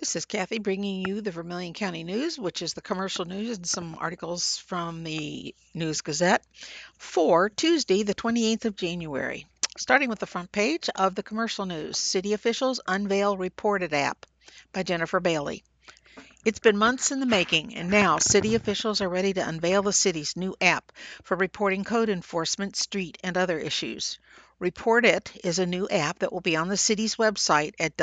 This is Kathy bringing you the Vermilion County News, which is the commercial news and some articles from the News Gazette for Tuesday, the 28th of January. Starting with the front page of the commercial news, City Officials Unveil Reported App by Jennifer Bailey. It's been months in the making, and now city officials are ready to unveil the city's new app for reporting code enforcement, street, and other issues. Report It is a new app that will be on the city's website at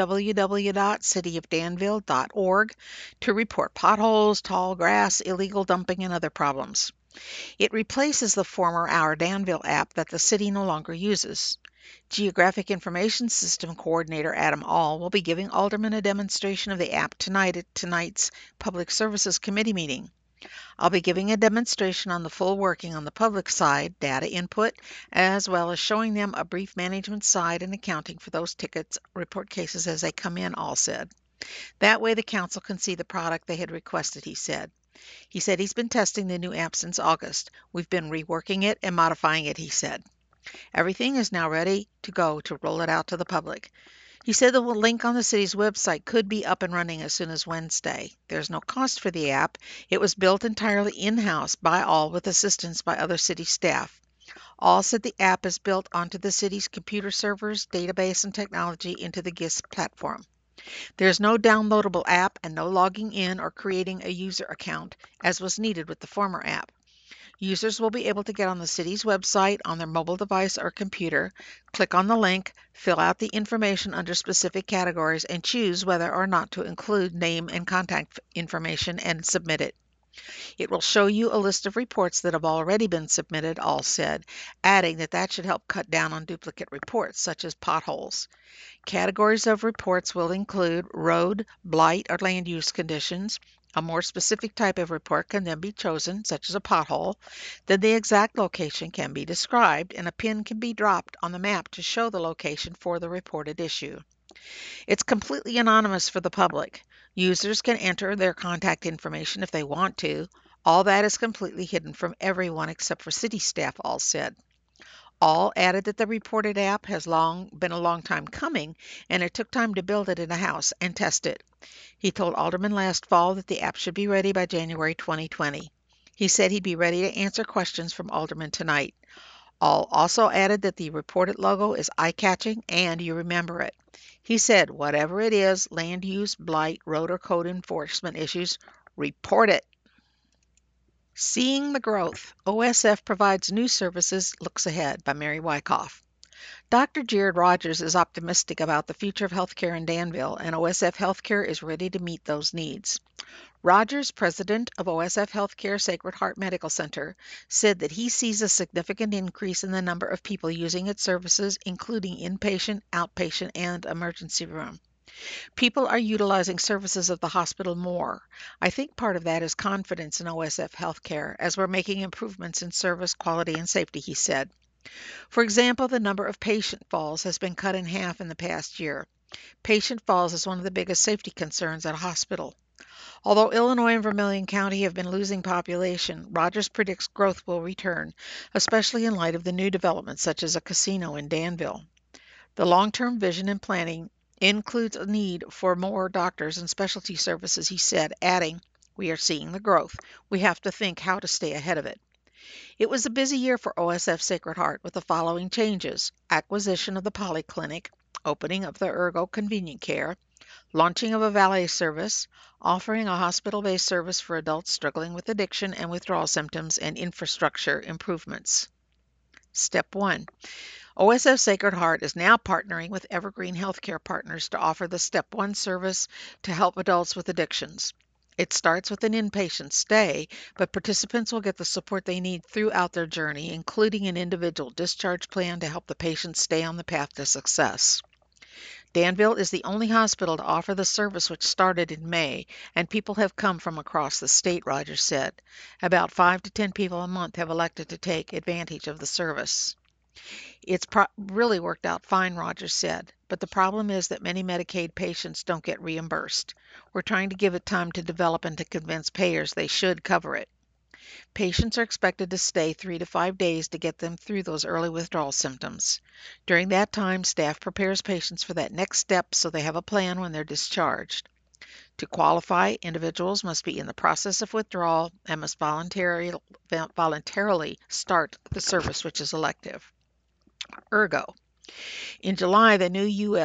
www.cityofdanville.org to report potholes, tall grass, illegal dumping, and other problems. It replaces the former Our Danville app that the city no longer uses. Geographic Information System Coordinator Adam All will be giving aldermen a demonstration of the app tonight at tonight's Public Services Committee meeting. I'll be giving a demonstration on the full working on the public side, data input, as well as showing them a brief management side and accounting for those tickets, report cases as they come in, All said. That way the council can see the product they had requested, he said. He said he's been testing the new app since August. We've been reworking it and modifying it, he said. Everything is now ready to go to roll it out to the public. He said the link on the city's website could be up and running as soon as Wednesday. There's no cost for the app. It was built entirely in-house by All with assistance by other city staff. All said the app is built onto the city's computer servers, database, and technology into the GIS platform. There's no downloadable app and no logging in or creating a user account, as was needed with the former app. Users will be able to get on the city's website on their mobile device or computer, click on the link, fill out the information under specific categories, and choose whether or not to include name and contact information and submit it. It will show you a list of reports that have already been submitted, All said, adding that should help cut down on duplicate reports, such as potholes. Categories of reports will include road, blight, or land use conditions. A more specific type of report can then be chosen, such as a pothole. Then the exact location can be described, and a pin can be dropped on the map to show the location for the reported issue. It's completely anonymous for the public. Users can enter their contact information if they want to. All that is completely hidden from everyone except for city staff, All said. All added that the reported app has been a long time coming, and it took time to build it in a house and test it. He told aldermen last fall that the app should be ready by January 2020. He said he'd be ready to answer questions from aldermen tonight. All also added that the reported logo is eye-catching and you remember it. He said, whatever it is, land use, blight, road or code enforcement issues, report it. Seeing the Growth, OSF Provides New Services, Looks Ahead by Mary Wyckoff. Dr. Jared Rogers is optimistic about the future of healthcare in Danville, and OSF Healthcare is ready to meet those needs. Rogers, president of OSF Healthcare Sacred Heart Medical Center, said that he sees a significant increase in the number of people using its services, including inpatient, outpatient, and emergency room. People are utilizing services of the hospital more. I think part of that is confidence in OSF Healthcare as we're making improvements in service, quality, and safety, he said. For example, the number of patient falls has been cut in half in the past year. Patient falls is one of the biggest safety concerns at a hospital. Although Illinois and Vermilion County have been losing population, Rogers predicts growth will return, especially in light of the new developments such as a casino in Danville. The long-term vision and planning includes a need for more doctors and specialty services, he said, adding, we are seeing the growth. We have to think how to stay ahead of it. It was a busy year for OSF Sacred Heart with the following changes: acquisition of the Polyclinic, opening of the Ergo Convenient Care, launching of a valet service, offering a hospital-based service for adults struggling with addiction and withdrawal symptoms, and infrastructure improvements. Step 1. OSF Sacred Heart is now partnering with Evergreen Healthcare Partners to offer the Step 1 service to help adults with addictions. It starts with an inpatient stay, but participants will get the support they need throughout their journey, including an individual discharge plan to help the patient stay on the path to success. Danville is the only hospital to offer the service, which started in May, and people have come from across the state, Rogers said. About 5 to 10 people a month have elected to take advantage of the service. It's really worked out fine, Rogers said, but the problem is that many Medicaid patients don't get reimbursed. We're trying to give it time to develop and to convince payers they should cover it. Patients are expected to stay 3 to 5 days to get them through those early withdrawal symptoms. During that time, staff prepares patients for that next step so they have a plan when they're discharged. To qualify, individuals must be in the process of withdrawal and must voluntarily start the service, which is elective. Ergo. In July, the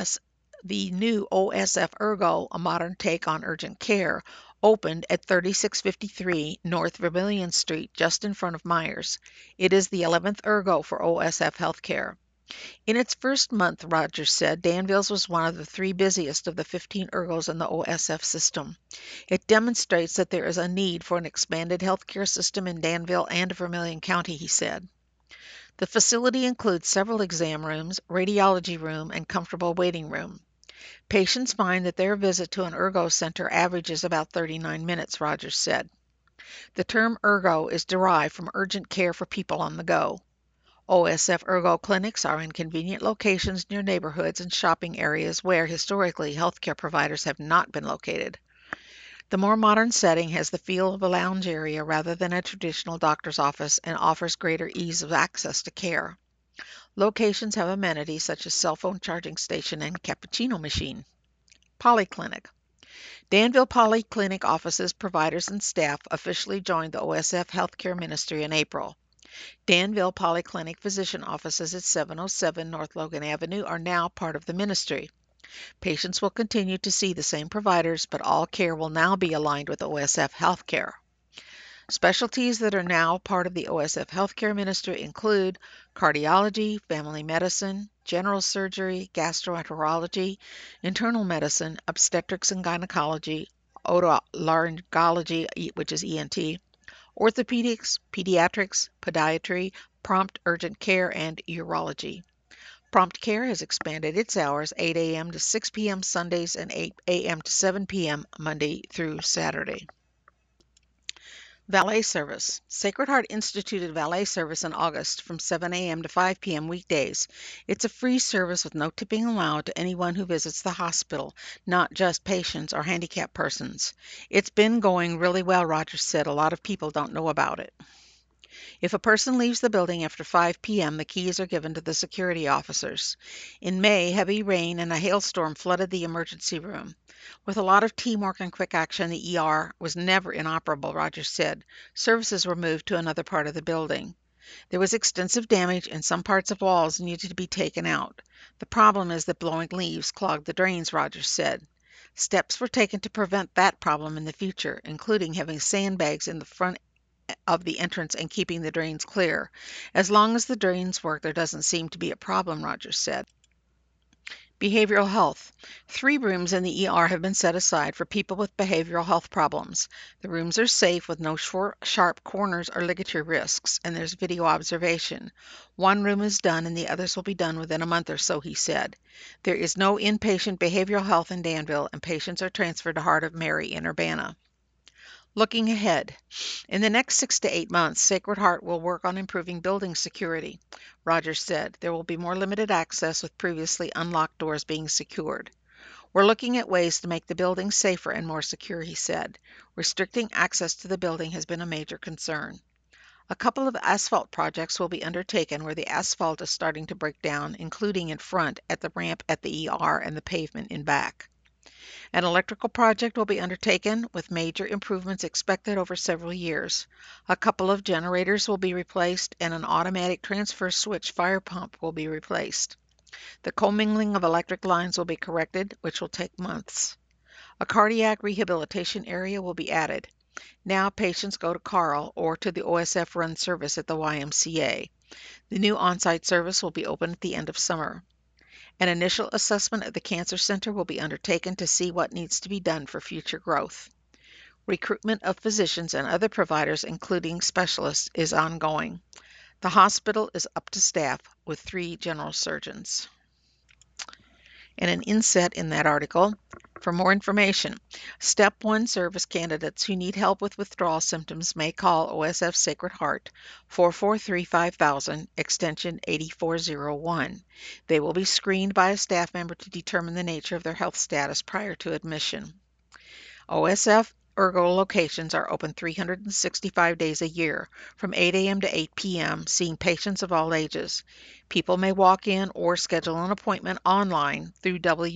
new OSF Ergo, a modern take on urgent care, opened at 3653 North Vermilion Street, just in front of Myers. It is the 11th Ergo for OSF Healthcare. In its first month, Rogers said, Danville's was one of the 3 busiest of the 15 Ergos in the OSF system. It demonstrates that there is a need for an expanded healthcare system in Danville and Vermilion County, he said. The facility includes several exam rooms, radiology room, and comfortable waiting room. Patients find that their visit to an Ergo center averages about 39 minutes, Rogers said. The term Ergo is derived from urgent care for people on the go. OSF Ergo clinics are in convenient locations near neighborhoods and shopping areas where, historically, healthcare providers have not been located. The more modern setting has the feel of a lounge area rather than a traditional doctor's office and offers greater ease of access to care. Locations have amenities such as cell phone charging station and cappuccino machine. Polyclinic. Danville Polyclinic offices, providers, and staff officially joined the OSF Healthcare Ministry in April. Danville Polyclinic physician offices at 707 North Logan Avenue are now part of the ministry. Patients will continue to see the same providers, but all care will now be aligned with OSF Healthcare. Specialties that are now part of the OSF Healthcare Ministry include cardiology, family medicine, general surgery, gastroenterology, internal medicine, obstetrics and gynecology, otolaryngology, which is ENT, orthopedics, pediatrics, podiatry, prompt urgent care, and urology. Prompt Care has expanded its hours 8 a.m. to 6 p.m. Sundays and 8 a.m. to 7 p.m. Monday through Saturday. Valet service. Sacred Heart instituted valet service in August from 7 a.m. to 5 p.m. weekdays. It's a free service with no tipping allowed to anyone who visits the hospital, not just patients or handicapped persons. It's been going really well, Rogers said. A lot of people don't know about it. If a person leaves the building after 5 p.m., the keys are given to the security officers. In May, heavy rain and a hailstorm flooded the emergency room. With a lot of teamwork and quick action, the ER was never inoperable, Rogers said. Services were moved to another part of the building. There was extensive damage and some parts of walls needed to be taken out. The problem is that blowing leaves clogged the drains, Rogers said. Steps were taken to prevent that problem in the future, including having sandbags in the front of the entrance and keeping the drains clear. As long as the drains work, there doesn't seem to be a problem, Rogers said. Behavioral health. 3 rooms in the ER have been set aside for people with behavioral health problems. The rooms are safe with no sharp corners or ligature risks, and there's video observation. 1 room is done and the others will be done within a month or so, he said. There is no inpatient behavioral health in Danville, and patients are transferred to Heart of Mary in Urbana. Looking ahead, in the next 6 to 8 months, Sacred Heart will work on improving building security. Rogers said there will be more limited access with previously unlocked doors being secured. We're looking at ways to make the building safer and more secure, he said. Restricting access to the building has been a major concern. A couple of asphalt projects will be undertaken where the asphalt is starting to break down, including in front at the ramp at the ER and the pavement in back. An electrical project will be undertaken with major improvements expected over several years. A couple of generators will be replaced and an automatic transfer switch fire pump will be replaced. The commingling of electric lines will be corrected, which will take months. A cardiac rehabilitation area will be added. Now patients go to Carl or to the OSF run service at the YMCA. The new on-site service will be open at the end of summer. An initial assessment of the cancer center will be undertaken to see what needs to be done for future growth. Recruitment of physicians and other providers, including specialists, is ongoing. The hospital is up to staff with 3 general surgeons. And an inset in that article for more information. Step 1 service candidates who need help with withdrawal symptoms may call OSF Sacred Heart 443-5000 extension 8401. They will be screened by a staff member to determine the nature of their health status prior to admission. OSF Ergo locations are open 365 days a year, from 8 a.m. to 8 p.m., seeing patients of all ages. People may walk in or schedule an appointment online through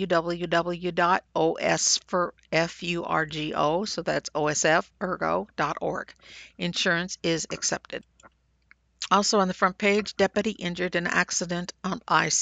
www.osfurgo, so that's osfergo.org. Insurance is accepted. Also on the front page, deputy injured in accident on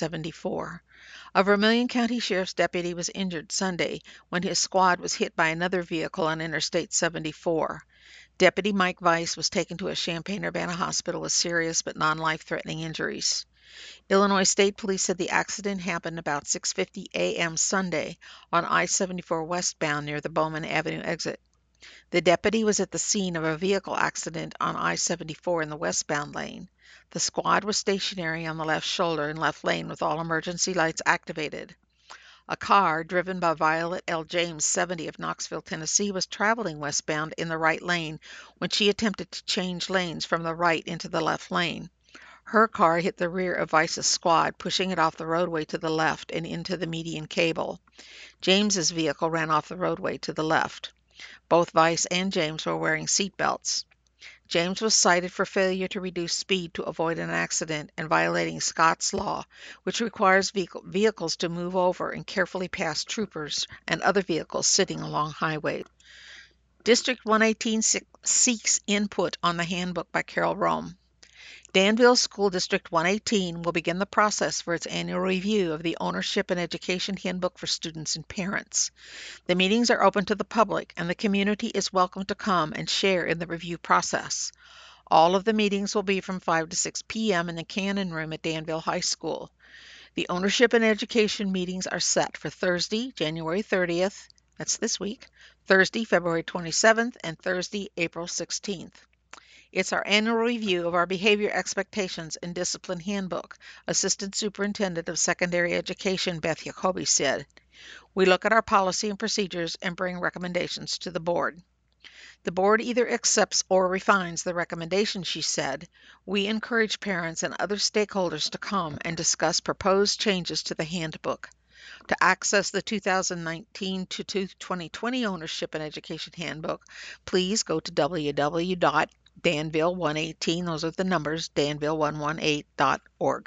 I-74. A Vermilion County Sheriff's deputy was injured Sunday when his squad was hit by another vehicle on Interstate 74. Deputy Mike Weiss was taken to a Champaign-Urbana hospital with serious but non-life-threatening injuries. Illinois State Police said the accident happened about 6:50 a.m. Sunday on I-74 westbound near the Bowman Avenue exit. The deputy was at the scene of a vehicle accident on I-74 in the westbound lane. The squad was stationary on the left shoulder and left lane with all emergency lights activated. A car driven by Violet L. James, 70, of Knoxville, Tennessee, was traveling westbound in the right lane when she attempted to change lanes from the right into the left lane. Her car hit the rear of Weiss's squad, pushing it off the roadway to the left and into the median cable. James's vehicle ran off the roadway to the left. Both Weiss and James were wearing seat belts. James was cited for failure to reduce speed to avoid an accident and violating Scott's law, which requires vehicles to move over and carefully pass troopers and other vehicles sitting along highways. District 118 seeks input on the handbook by Carol Rome. Danville School District 118 will begin the process for its annual review of the Ownership and Education Handbook for students and parents. The meetings are open to the public, and the community is welcome to come and share in the review process. All of the meetings will be from 5 to 6 p.m. in the Cannon Room at Danville High School. The Ownership and Education meetings are set for Thursday, January 30th, that's this week, Thursday, February 27th, and Thursday, April 16th. It's our annual review of our Behavior Expectations and Discipline Handbook, Assistant Superintendent of Secondary Education Beth Jacoby said. We look at our policy and procedures and bring recommendations to the board. The board either accepts or refines the recommendation, she said. We encourage parents and other stakeholders to come and discuss proposed changes to the handbook. To access the 2019 to 2020 Ownership and Education Handbook, please go to www.danville118, those are the numbers, danville118.org.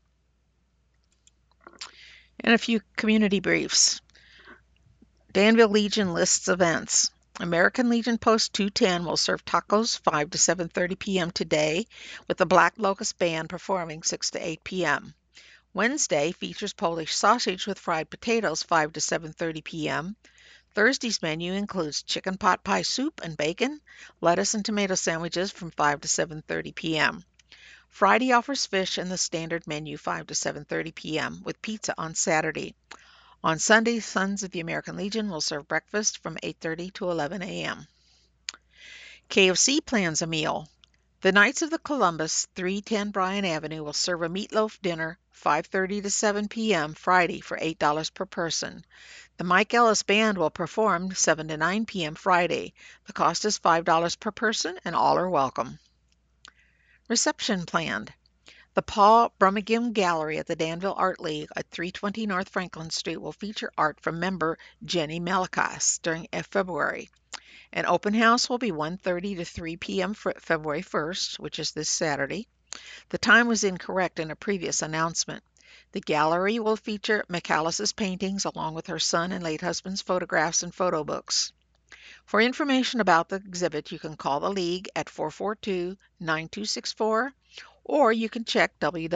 And a few community briefs. Danville Legion lists events. American Legion Post 210 will serve tacos 5 to 7:30 p.m. today, with the Black Locust Band performing 6 to 8 p.m. Wednesday features Polish sausage with fried potatoes 5 to 7:30 p.m. Thursday's menu includes chicken pot pie soup and bacon, lettuce and tomato sandwiches from 5 to 7:30 p.m. Friday offers fish and the standard menu 5 to 7:30 p.m. with pizza on Saturday. On Sunday, Sons of the American Legion will serve breakfast from 8:30 to 11 a.m. KFC plans a meal. The Knights of the Columbus, 310 Bryan Avenue, will serve a meatloaf dinner 5:30 to 7 p.m. Friday for $8 per person. The Mike Ellis Band will perform 7 to 9 p.m. Friday. The cost is $5 per person and all are welcome. Reception planned. The Paul Brummagem Gallery at the Danville Art League at 320 North Franklin Street will feature art from member Jenny Malakas during February. An open house will be 1:30 to 3 p.m. February 1st, which is this Saturday. The time was incorrect in a previous announcement. The gallery will feature McAllis's paintings along with her son and late husband's photographs and photo books. For information about the exhibit, you can call the League at 442-9264, or you can check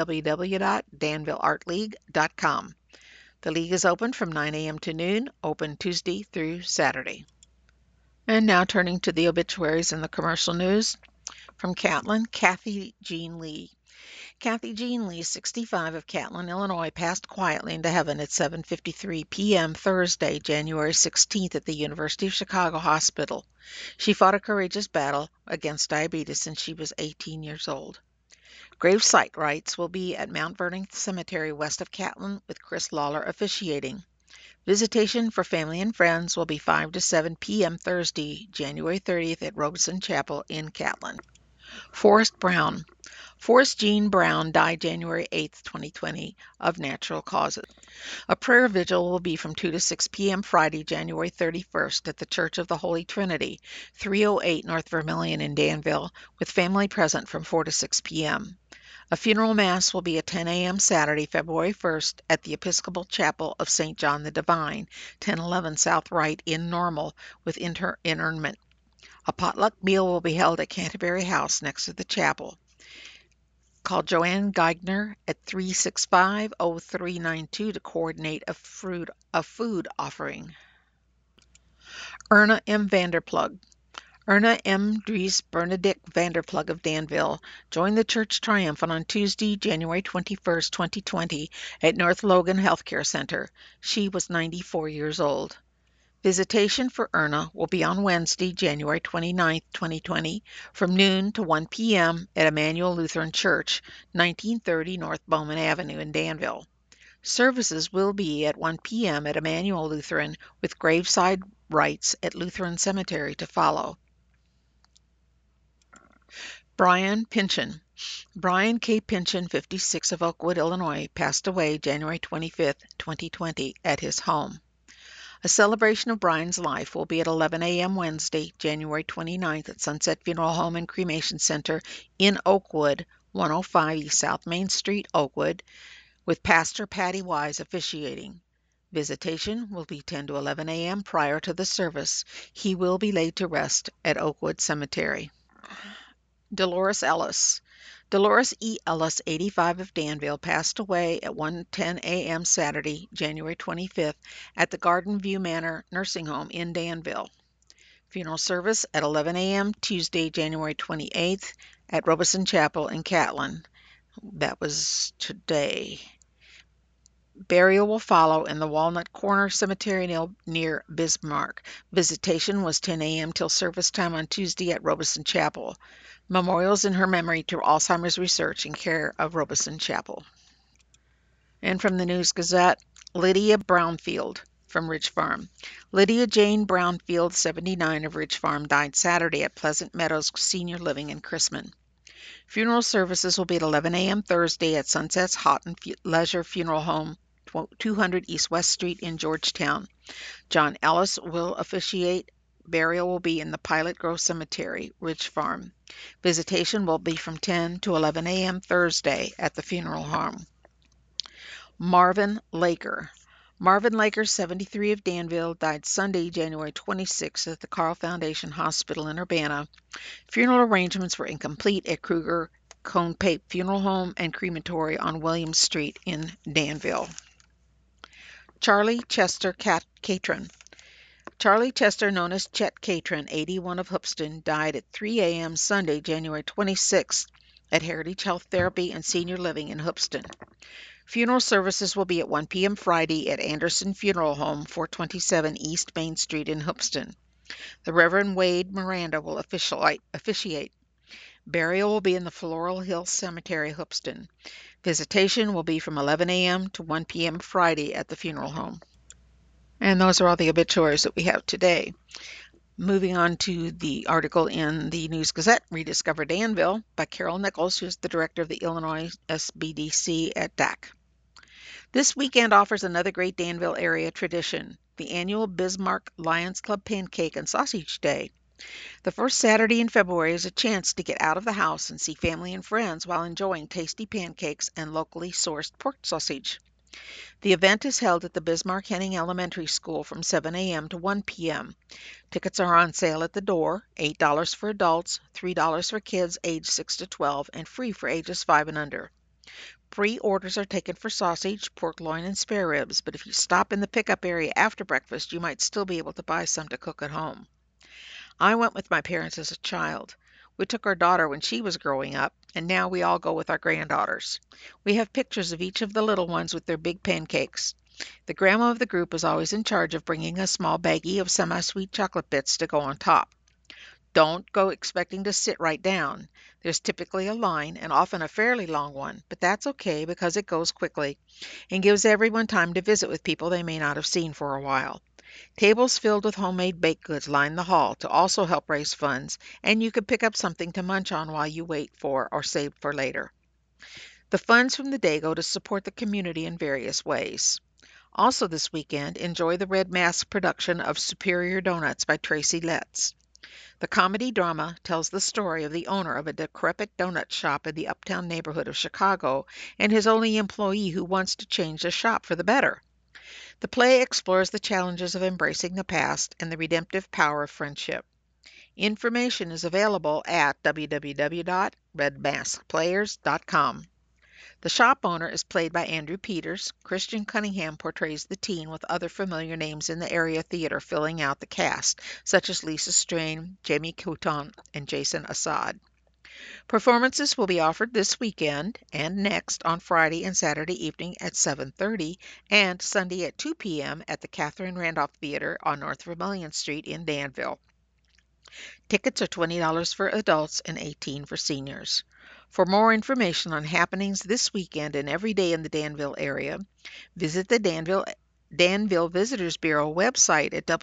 www.danvilleartleague.com. The League is open from 9 a.m. to noon, open Tuesday through Saturday. And now turning to the obituaries and the commercial news. From Catlin, Kathy Jean Lee. Kathy Jean Lee, 65, of Catlin, Illinois, passed quietly into heaven at 7:53 p.m. Thursday, January 16th at the University of Chicago Hospital. She fought a courageous battle against diabetes since she was 18 years old. Gravesite rites will be at Mount Vernon Cemetery west of Catlin, with Chris Lawler officiating. Visitation for family and friends will be 5 to 7 p.m. Thursday, January 30th at Robeson Chapel in Catlin. Forrest Brown. Forrest Gene Brown died January 8, 2020, of natural causes. A prayer vigil will be from 2 to 6 p.m. Friday, January 31st at the Church of the Holy Trinity, 308 North Vermilion in Danville, with family present from 4 to 6 p.m. A funeral mass will be at 10 a.m. Saturday, February 1st at the Episcopal Chapel of St. John the Divine, 1011 South Wright in Normal, with interment. A potluck meal will be held at Canterbury House next to the chapel. Call Joanne Geigner at 365-0392 to coordinate a food offering. Erna M. Vanderplug. Erna M. Dries Bernadette Vanderplug of Danville joined the church triumphant on Tuesday, January 21, 2020, at North Logan Healthcare Center. She was 94 years old. Visitation for Erna will be on Wednesday, January 29, 2020, from noon to 1 p.m. at Emmanuel Lutheran Church, 1930 North Bowman Avenue in Danville. Services will be at 1 p.m. at Emmanuel Lutheran, with graveside rites at Lutheran Cemetery to follow. Brian Pynchon. Brian K. Pynchon, 56, of Oakwood, Illinois, passed away January 25, 2020, at his home. A celebration of Brian's life will be at 11 a.m. Wednesday, January 29th at Sunset Funeral Home and Cremation Center in Oakwood, 105 East South Main Street, Oakwood, with Pastor Patty Wise officiating. Visitation will be 10 to 11 a.m. prior to the service. He will be laid to rest at Oakwood Cemetery. Dolores Ellis. Dolores E. Ellis, 85, of Danville, passed away at 1:10 a.m. Saturday, January 25th, at the Garden View Manor Nursing Home in Danville. Funeral service at 11 a.m. Tuesday, January 28th, at Robeson Chapel in Catlin. That was today. Burial will follow in the Walnut Corner Cemetery near Bismarck. Visitation was 10 a.m. till service time on Tuesday at Robeson Chapel. Memorials in her memory to Alzheimer's research in care of Robeson Chapel. And from the News Gazette, Lydia Brownfield from Ridge Farm. Lydia Jane Brownfield, 79, of Ridge Farm, died Saturday at Pleasant Meadows Senior Living in Chrisman. Funeral services will be at 11 a.m. Thursday at Sunset's Houghton Leisure Funeral Home, 200 East West Street in Georgetown. John Ellis will officiate. Burial will be in the Pilot Grove Cemetery, Ridge Farm. Visitation will be from 10 to 11 a.m. Thursday at the funeral home. Marvin Laker. Marvin Laker, 73, of Danville, died Sunday, January 26 at the Carl Foundation Hospital in Urbana. Funeral arrangements were incomplete at Kruger Cone Pape Funeral Home and Crematory on Williams Street in Danville. Charlie Chester Catron. Charlie Chester, known as Chet Catron, 81, of Hoopeston, died at 3 a.m. Sunday, January 26 at Heritage Health Therapy and Senior Living in Hoopeston. Funeral services will be at 1 p.m. Friday at Anderson Funeral Home, 427 East Main Street in Hoopeston. The Reverend Wade Miranda will officiate. Burial will be in the Floral Hill Cemetery, Hoopeston. Visitation will be from 11 a.m. to 1 p.m. Friday at the funeral home. And those are all the obituaries that we have today. Moving on to the article in the News Gazette, Rediscover Danville, by Carol Nichols, who's the director of the Illinois SBDC at DAC. This weekend offers another great Danville area tradition, the annual Bismarck Lions Club Pancake and Sausage Day. The first Saturday in February is a chance to get out of the house and see family and friends while enjoying tasty pancakes and locally sourced pork sausage. The event is held at the Bismarck Henning Elementary School from 7 a.m. to 1 p.m. Tickets are on sale at the door, $8 for adults, $3 for kids aged 6 to 12, and free for ages 5 and under. Pre-orders are taken for sausage, pork loin, and spare ribs, but if you stop in the pickup area after breakfast, you might still be able to buy some to cook at home. I went with my parents as a child. We took our daughter when she was growing up, and now we all go with our granddaughters. We have pictures of each of the little ones with their big pancakes. The grandma of the group is always in charge of bringing a small baggie of semi-sweet chocolate bits to go on top. Don't go expecting to sit right down. There's typically a line, and often a fairly long one, but that's okay because it goes quickly and gives everyone time to visit with people they may not have seen for a while. Tables filled with homemade baked goods line the hall to also help raise funds, and you could pick up something to munch on while you wait for or save for later. The funds from the day go to support the community in various ways. Also this weekend, enjoy the Red Mask production of Superior Donuts by Tracy Letts. The comedy drama tells the story of the owner of a decrepit donut shop in the uptown neighborhood of Chicago and his only employee who wants to change the shop for the better. The play explores the challenges of embracing the past and the redemptive power of friendship. Information is available at www.redmaskplayers.com. The shop owner is played by Andrew Peters. Christian Cunningham portrays the teen with other familiar names in the area theater filling out the cast, such as Lisa Strain, Jamie Couton, and Jason Assad. Performances will be offered this weekend and next on Friday and Saturday evening at 7:30 and Sunday at 2 p.m. at the Catherine Randolph Theater on North Vermilion Street in Danville. Tickets are $20 for adults and $18 for seniors. For more information on happenings this weekend and every day in the Danville area, visit the Danville Visitors Bureau website at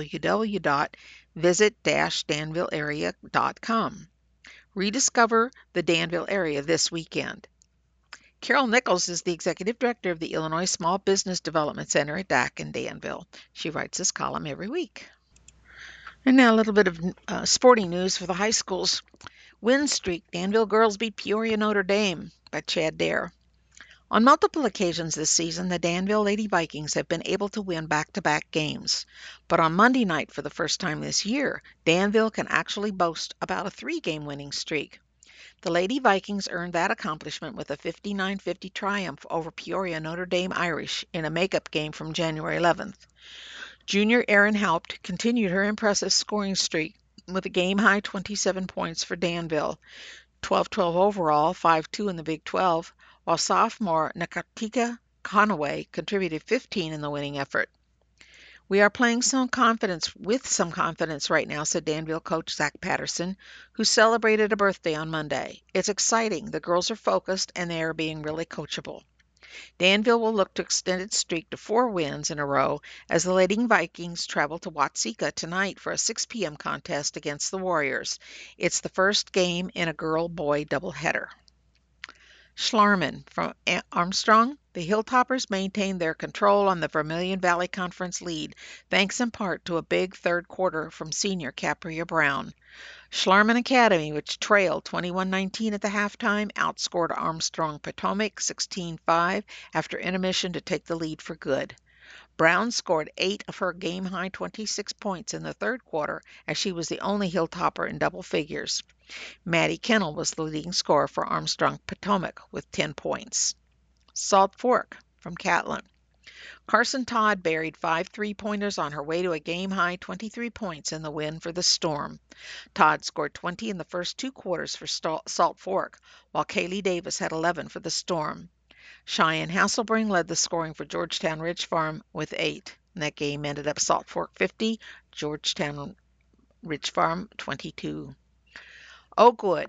www.visit-danvillearea.com. Rediscover the Danville area this weekend. Carol Nichols is the executive director of the Illinois Small Business Development Center at DAC in Danville. She writes this column every week. And now a little bit of sporting news for the high schools. Win streak, Danville girls beat Peoria Notre Dame by Chad Dare. On multiple occasions this season, the Danville Lady Vikings have been able to win back-to-back games. But on Monday night, for the first time this year, Danville can actually boast about a 3-game winning streak. The Lady Vikings earned that accomplishment with a 59-50 triumph over Peoria Notre Dame Irish in a makeup game from January 11th. Junior Erin Haupt continued her impressive scoring streak with a game-high 27 points for Danville, 12-12 overall, 5-2 in the Big 12, while sophomore Nakatika Conaway contributed 15 in the winning effort. "We are playing with some confidence right now," said Danville coach Zach Patterson, who celebrated a birthday on Monday. "It's exciting. The girls are focused and they are being really coachable." Danville will look to extend its streak to 4 wins in a row as the Lady Vikings travel to Watseka tonight for a 6 p.m. contest against the Warriors. It's the first game in a girl-boy doubleheader. Schlarman from Armstrong. The Hilltoppers maintained their control on the Vermilion Valley Conference lead, thanks in part to a big third quarter from senior Capria Brown. Schlarman Academy, which trailed 21-19 at the halftime, outscored Armstrong Potomac 16-5 after intermission to take the lead for good. Brown scored 8 of her game-high 26 points in the third quarter, as she was the only Hilltopper in double figures. Maddie Kennel was the leading scorer for Armstrong Potomac with 10 points. Salt Fork from Catlin. Carson Todd buried 5 3-pointers on her way to a game-high 23 points in the win for the Storm. Todd scored 20 in the first 2 quarters for Salt Fork, while Kaylee Davis had 11 for the Storm. Cheyenne Hasselbring led the scoring for Georgetown Ridge Farm with 8. And that game ended up Salt Fork 50, Georgetown Ridge Farm 22. Oakwood.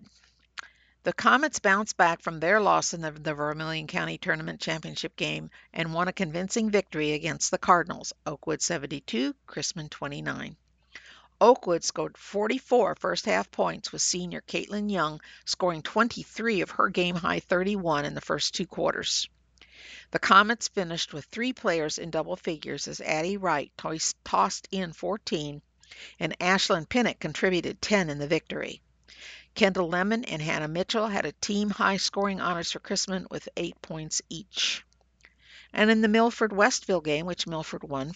The Comets bounced back from their loss in the Vermilion County Tournament Championship game and won a convincing victory against the Cardinals, Oakwood 72, Chrisman 29. Oakwood scored 44 first-half points, with senior Caitlin Young scoring 23 of her game-high 31 in the first 2 quarters. The Comets finished with 3 players in double figures as Addie Wright tossed in 14, and Ashlyn Pinnock contributed 10 in the victory. Kendall Lemon and Hannah Mitchell had a team high scoring honors for Chrisman with 8 points each. And in the Milford-Westville game, which Milford won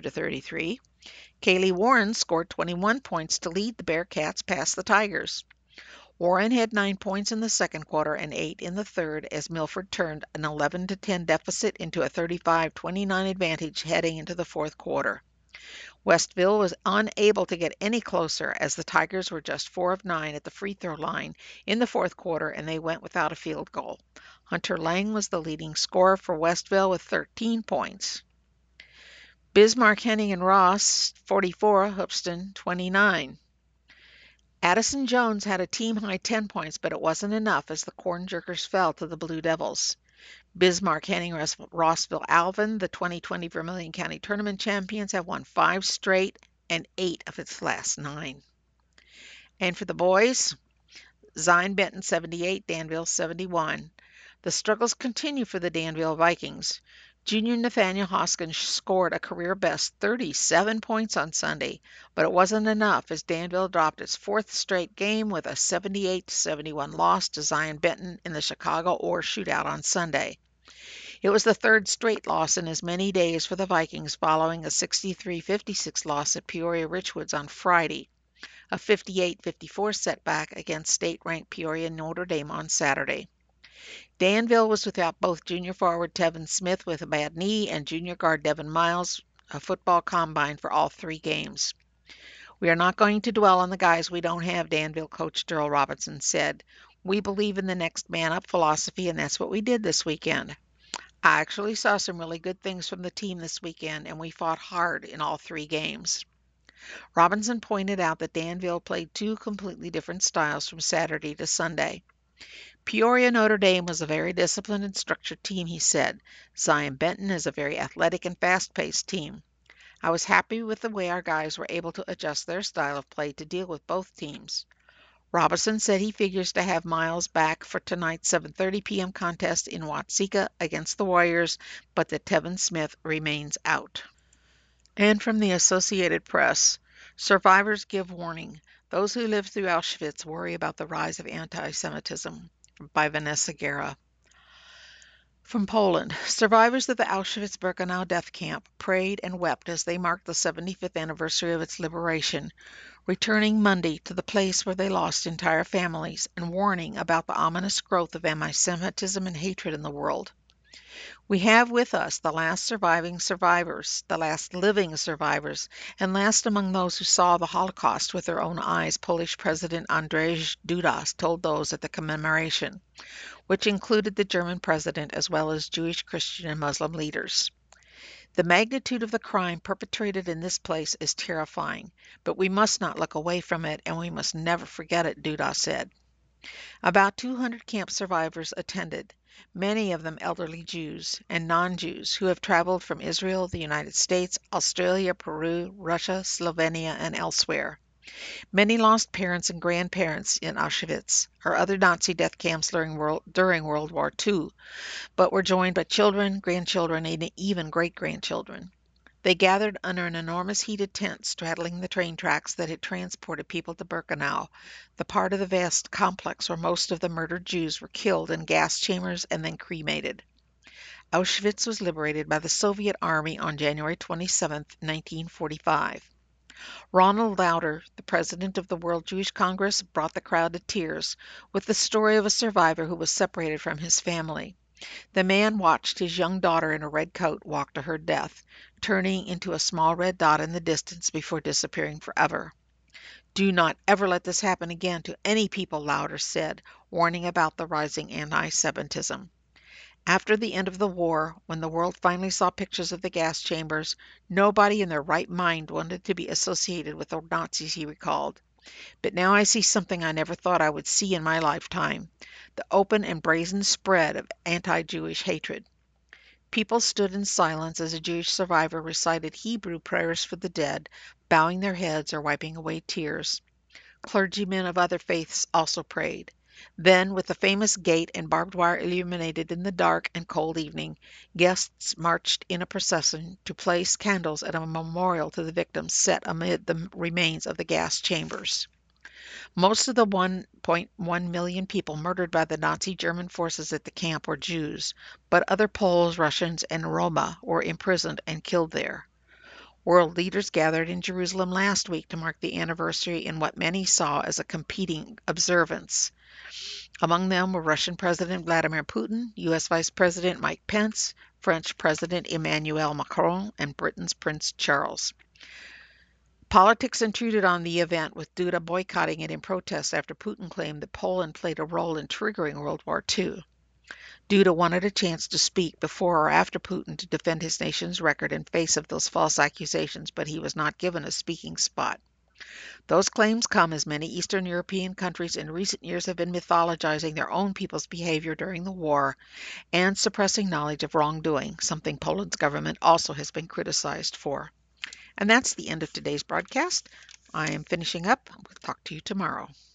42-33, Kaylee Warren scored 21 points to lead the Bearcats past the Tigers. Warren had 9 points in the second quarter and 8 in the third as Milford turned an 11-10 deficit into a 35-29 advantage heading into the fourth quarter. Westville was unable to get any closer as the Tigers were just 4 of 9 at the free throw line in the fourth quarter and they went without a field goal. Hunter Lang was the leading scorer for Westville with 13 points. Bismarck, Henning, and Ross 44, Hoopston 29. Addison Jones had a team-high 10 points, but it wasn't enough as the Corn Jerkers fell to the Blue Devils. Bismarck, Henning, Rossville, Alvin, the 2020 Vermilion County Tournament champions, have won 5 straight and 8 of its last 9. And for the boys, Zion Benton 78, Danville 71. The struggles continue for the Danville Vikings. Junior Nathaniel Hoskins scored a career-best 37 points on Sunday, but it wasn't enough as Danville dropped its 4th straight game with a 78-71 loss to Zion Benton in the Chicago Orr shootout on Sunday. It was the 3rd straight loss in as many days for the Vikings following a 63-56 loss at Peoria Richwoods on Friday, a 58-54 setback against state-ranked Peoria Notre Dame on Saturday. Danville was without both junior forward Tevin Smith with a bad knee and junior guard Devin Miles, a football combine for all 3 games. We are not going to dwell on the guys we don't have, Danville coach Daryl Robinson said. We believe in the next man up philosophy, and that's what we did this weekend. I actually saw some really good things from the team this weekend, and we fought hard in all 3 games. Robinson pointed out that Danville played 2 completely different styles from Saturday to Sunday. Peoria Notre Dame was a very disciplined and structured team, he said. Zion Benton is a very athletic and fast-paced team. I was happy with the way our guys were able to adjust their style of play to deal with both teams. Robinson said he figures to have Miles back for tonight's 7:30 p.m. contest in Watseka against the Warriors, but that Tevin Smith remains out. And from the Associated Press, survivors give warning. Those who lived through Auschwitz worry about the rise of anti-Semitism. By Vanessa Guerra. From Poland, survivors of the Auschwitz-Birkenau death camp prayed and wept as they marked the 75th anniversary of its liberation, returning Monday to the place where they lost entire families and warning about the ominous growth of anti-Semitism and hatred in the world. We have with us the last surviving survivors, the last living survivors, and last among those who saw the Holocaust with their own eyes, Polish President Andrzej Duda told those at the commemoration, which included the German president as well as Jewish, Christian, and Muslim leaders. The magnitude of the crime perpetrated in this place is terrifying, but we must not look away from it, and we must never forget it, Duda said. About 200 camp survivors attended, many of them elderly Jews and non-Jews who have traveled from Israel, the United States, Australia, Peru, Russia, Slovenia, and elsewhere. Many lost parents and grandparents in Auschwitz or other Nazi death camps during World War II, but were joined by children, grandchildren, and even great-grandchildren. They gathered under an enormous heated tent straddling the train tracks that had transported people to Birkenau, the part of the vast complex where most of the murdered Jews were killed in gas chambers and then cremated. Auschwitz was liberated by the Soviet Army on January 27, 1945. Ronald Lauder, the president of the World Jewish Congress, brought the crowd to tears with the story of a survivor who was separated from his family. The man watched his young daughter in a red coat walk to her death, turning into a small red dot in the distance before disappearing forever. Do not ever let this happen again to any people, Lauder said, warning about the rising anti-Semitism. After the end of the war, when the world finally saw pictures of the gas chambers, nobody in their right mind wanted to be associated with the Nazis, he recalled. But now I see something I never thought I would see in my lifetime, the open and brazen spread of anti-Jewish hatred. People stood in silence as a Jewish survivor recited Hebrew prayers for the dead, bowing their heads or wiping away tears. Clergymen of other faiths also prayed. Then, with the famous gate and barbed wire illuminated in the dark and cold evening, guests marched in a procession to place candles at a memorial to the victims set amid the remains of the gas chambers. Most of the 1.1 million people murdered by the Nazi German forces at the camp were Jews, but other Poles, Russians, and Roma were imprisoned and killed there. World leaders gathered in Jerusalem last week to mark the anniversary in what many saw as a competing observance. Among them were Russian President Vladimir Putin, U.S. Vice President Mike Pence, French President Emmanuel Macron, and Britain's Prince Charles. Politics intruded on the event, with Duda boycotting it in protest after Putin claimed that Poland played a role in triggering World War II. Duda wanted a chance to speak before or after Putin to defend his nation's record in face of those false accusations, but he was not given a speaking spot. Those claims come as many Eastern European countries in recent years have been mythologizing their own people's behavior during the war and suppressing knowledge of wrongdoing, something Poland's government also has been criticized for. And that's the end of today's broadcast. I am finishing up. We'll talk to you tomorrow.